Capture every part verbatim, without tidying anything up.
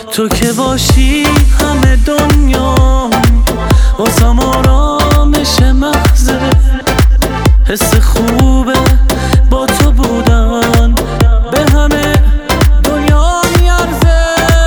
تو که باشی همه دنیا واسم آرامش مغزه. حس خوبه با تو بودن به همه دنیا میارزه.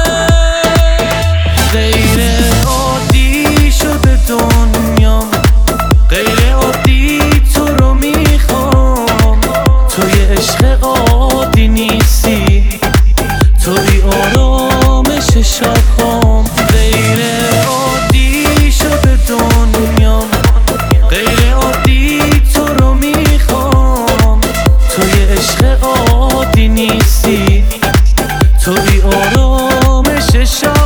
غیر عادی شده دنیا، غیر عادی تو رو میخوام. توی عشق عادی نیستی، توی آرامش شبام. غیر عادی شده دنیا، غیر عادی تو رو میخوام. توی عشق عادی نیستی، توی آرامش شبام.